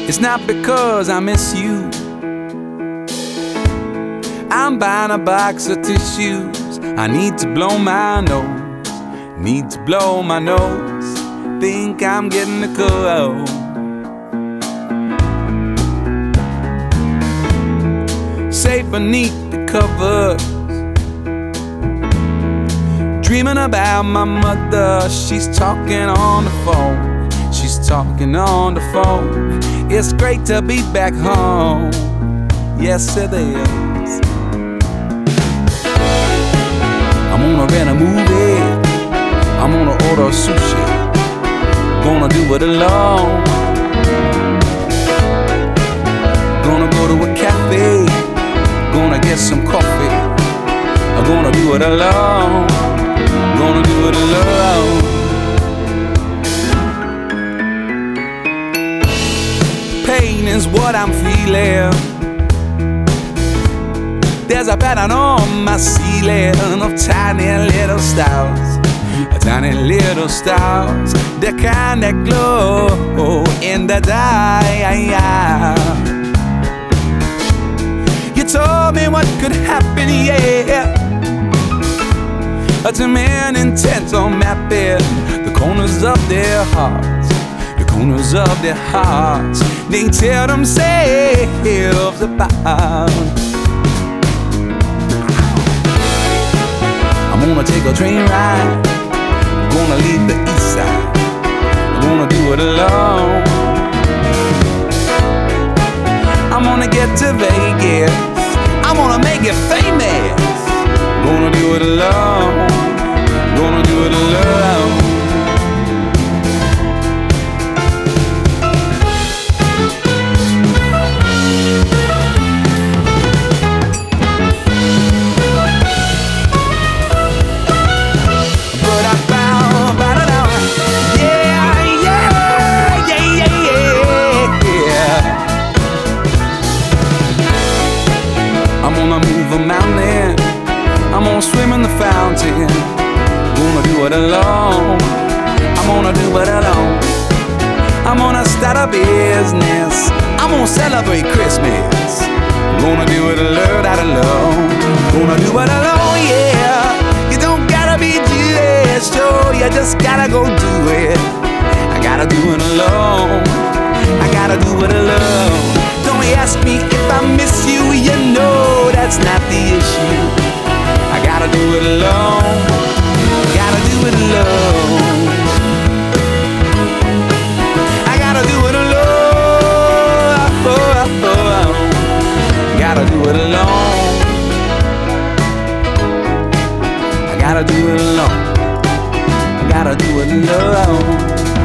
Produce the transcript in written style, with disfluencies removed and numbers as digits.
It's not because I miss you. I'm buying a box of tissues. I need to blow my nose. Need to blow my nose. Think I'm getting a cold. Safe beneath the covers, dreaming about my mother. She's talking on the phone. She's talking on the phone. It's great to be back home. Yes, it is. I'm gonna rent a movie. I'm gonna order sushi. Gonna do it alone. Gonna go to a cafe. Gonna get some coffee. I'm gonna do it alone. Gonna do it alone. Pain is what I'm feeling. There's a pattern on my ceiling of tiny little stars. Tiny little stars, the kind that glow in the dark. You told me what could happen, yeah. To men intent on mapping the corners of their hearts. The corners of their hearts. They tell themselves apart. I'm gonna take a train ride. Gonna leave the east side. I'm gonna do it alone. I'm gonna get to Vegas. I'm gonna make it famous. Gonna do it alone. Gonna do it alone. Mountain, I'm gonna swim in the fountain. Gonna do it alone. I'm gonna do it alone. I'm gonna start a business. I'm gonna celebrate Christmas. Gonna do it alone. Gonna do it alone, yeah. You don't gotta be Jewish, so you just gotta go do it. I gotta do it alone. I gotta do it alone. Don't ask me if I miss you, you know that's not the issue. I gotta do it alone. Gotta do it alone. I gotta do it alone. Gotta do it alone. I gotta do it alone. I gotta do it alone.